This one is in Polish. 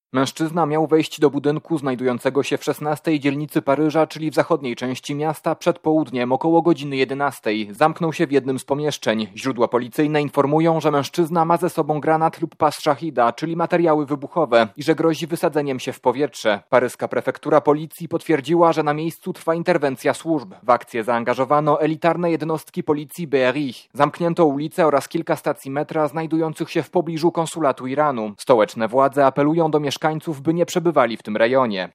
Mężczyzna miał wejść do budynku znajdującego się w 16 dzielnicy Paryża, czyli w zachodniej części miasta, przed południem, około godziny 11. Zamknął się w jednym z pomieszczeń. Źródła policyjne informują, że mężczyzna ma ze sobą granat lub pas szachida, czyli materiały wybuchowe, i że grozi wysadzeniem się w powietrze. Paryska prefektura policji potwierdziła, że na miejscu trwa interwencja służb. W akcję zaangażowano elitarne jednostki policji BRI. Zamknięto ulice oraz kilka stacji metra znajdujących się w pobliżu konsulatu Iranu. Stołeczne władze apelują do mieszkańców, by nie przebywali w tym rejonie.